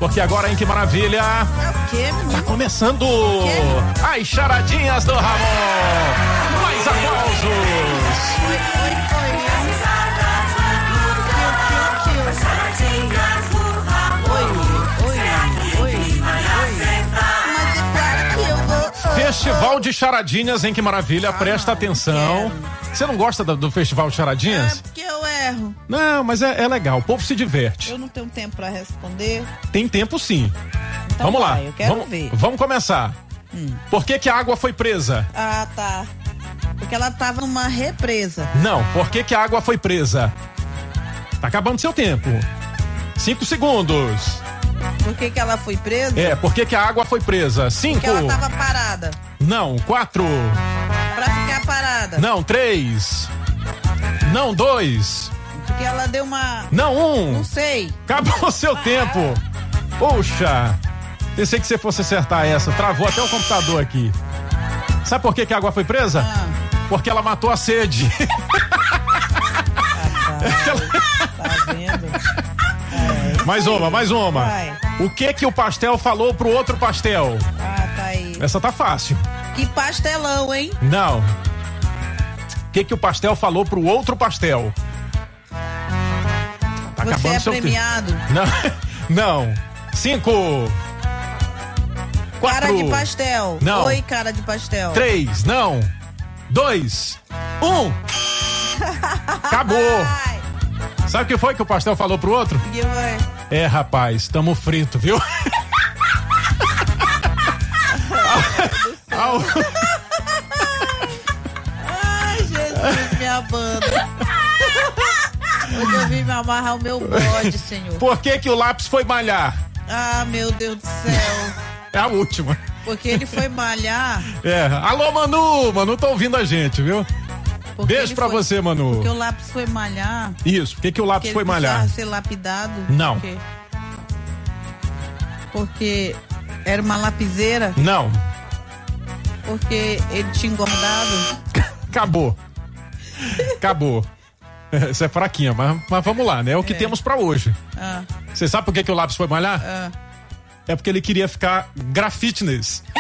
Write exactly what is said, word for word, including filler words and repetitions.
porque agora, hein, que maravilha. É o quê, menino? Tá começando as charadinhas do Ramon. Mais aplausos. Oi, oi, oi. Festival de charadinhas, hein? Que maravilha. Presta atenção. Você não gosta do, do Festival de charadinhas? É porque eu erro. Não, mas é, é legal. O povo se diverte. Eu não tenho tempo pra responder. Tem tempo, sim. Então Vamos lá. vai, eu quero vamos, ver. Vamos começar. Hum. Por que que a água foi presa? Ah, tá. Porque ela tava numa represa. Não. Por que que a água foi presa? Tá acabando seu tempo. Cinco segundos. Por que que ela foi presa? É, por que que a água foi presa? Cinco. Porque ela tava parada. Não. Quatro. Pra ficar parada. Não. Três. Não. Dois. Porque ela deu uma... Não. Um. Não sei. Acabou o seu ah. tempo. Poxa. Pensei que você fosse acertar essa. Travou até o computador aqui. Sabe por que que a água foi presa? Ah. Porque ela matou a sede. Ah, tá. Tá vendo? É, mais uma, mais uma. Vai. O que que o pastel falou pro outro pastel? Ah, tá aí. Essa tá fácil. Que pastelão, hein? Não. O que que o pastel falou pro outro pastel? Tá Você acabando é seu premiado. tempo. Não. Não. Cinco. Quatro. Cara de pastel. Não. Oi, cara de pastel. Três. Não. Dois. Um. Acabou. Ai. Sabe o que foi que o pastel falou pro outro? Que foi? É, rapaz, tamo frito, viu? Au. Ai, Jesus, minha banda. Hoje eu vim me amarrar o meu bode, Senhor. Por que que o lápis foi malhar? Ah, meu Deus do céu. É a última. Porque ele foi malhar. É. Alô, Manu. Manu tá ouvindo a gente, viu? Beijo pra foi, você, Manu. Porque o lápis foi malhar. Isso. Por que que o lápis foi malhar? Ele ser lapidado. Não. Porque, porque era uma lapiseira. Não. Porque ele tinha engordado. Acabou. Acabou. Isso é fraquinha, mas, mas vamos lá, né? É o que é. temos pra hoje. Ah. Você sabe por que que o lápis foi malhar? Ah. É porque ele queria ficar grafitness.